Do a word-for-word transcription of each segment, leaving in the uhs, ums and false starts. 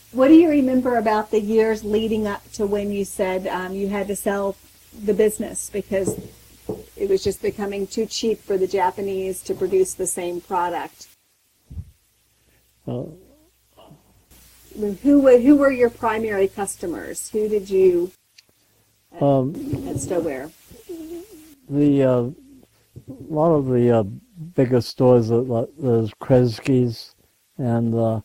What do you remember about the years leading up to when you said um, you had to sell the business because it was just becoming too cheap for the Japanese to produce the same product? Uh, Who were, who were your primary customers? Who did you um, at Stoware? the uh, a lot of the uh, bigger stores, uh, like there's Kresge's and uh,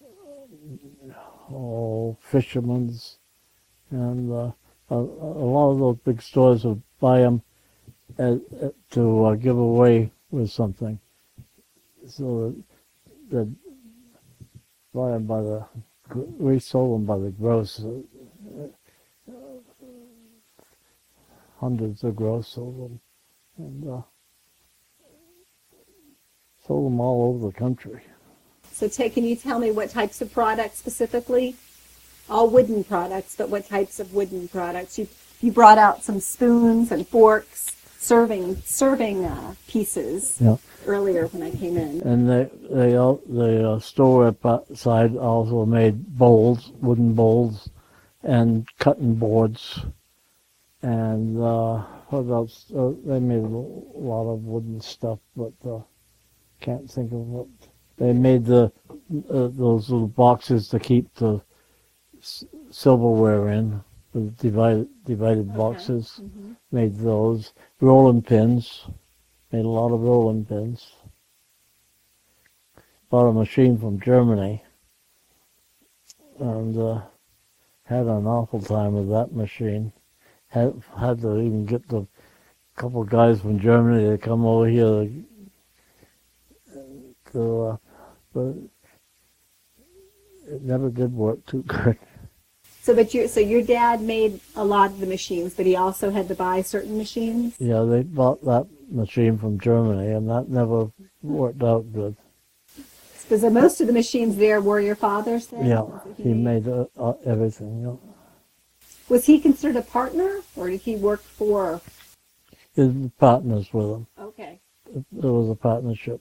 oh, Fisherman's, and uh, a, a lot of those big stores would buy them at, at, to uh, give away with something. So that buy them by the, we sold them by the gross, uh, hundreds of gross sold them, and uh, sold them all over the country. So, Ted, can you tell me what types of products specifically? All wooden products, but what types of wooden products? You you brought out some spoons and forks, serving serving uh, pieces Yeah. earlier when I came in. And they they all the uh, store side also made bowls, wooden bowls, and cutting boards, and uh, what else? Uh, they made a lot of wooden stuff, but uh, can't think of what. They made the uh, those little boxes to keep the s- silverware in, the divided divided Okay. boxes. Mm-hmm. Made those rolling pins. Made a lot of rolling pins. Bought a machine from Germany, and uh, had an awful time with that machine. Had had to even get the couple guys from Germany to come over here to, uh, but it never did work too good. So, but your so your dad made a lot of the machines, but he also had to buy certain machines. Yeah, they bought that machine from Germany, and that never worked out good. Because most of the machines there were your father's. Then? Yeah, That's what he made uh, uh, everything. You know. Was he considered a partner, or did he work for? His partners with him. Okay. There was a partnership.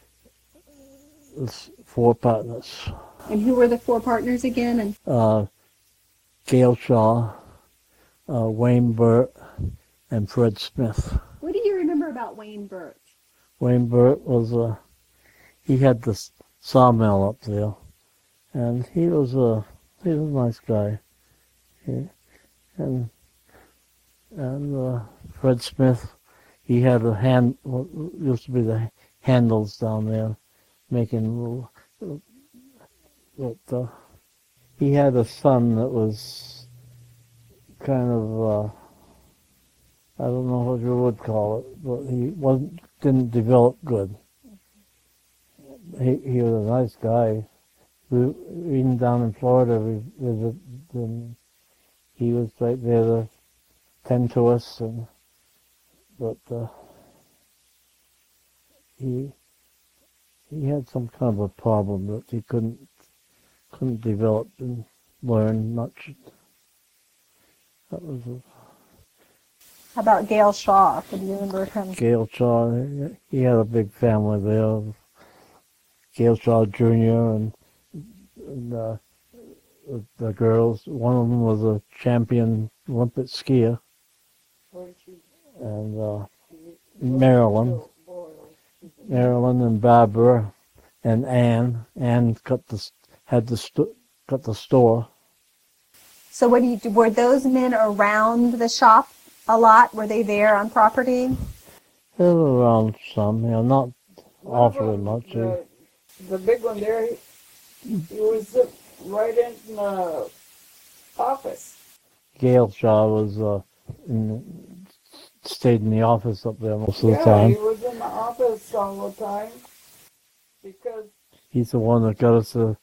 It's four partners. And who were the four partners again? And Uh, Gail Shaw, uh, Wayne Burt, and Fred Smith. what do you remember about Wayne Burt? Wayne Burt was a, he had the sawmill up there, and he was a, he was a nice guy. He, and and uh, Fred Smith, he had a hand, what used to be the handles down there, making little, but uh, he had a son that was kind of, uh, I don't know what you would call it, but he wasn't, didn't develop good. He he was a nice guy. We, even down in Florida, we visited him. He was right there to tend to us, and but uh, he he had some kind of a problem that he couldn't couldn't develop and learn much. That was a, How about Gail Shaw? Can you remember him? Gail Shaw. He had a big family there. Gail Shaw Junior and, and uh, the girls. One of them was a champion Olympic skier. And uh, Marilyn, Marilyn and Barbara, and Ann. Ann cut the had the st- cut the store. So, what do you do? Were those men around the shop a lot? Were they there on property? They were around some, you know, not awfully much. The, the big one there, he, he was uh, right in the office. Gail Shaw was uh, in, stayed in the office up there most of the Yeah, time. he was in the office all the time because He's the one that got us to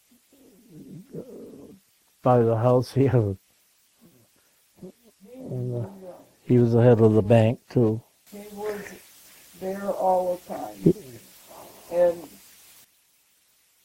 buy the house here. And, uh, he was the head of the bank too. he was there all the time. And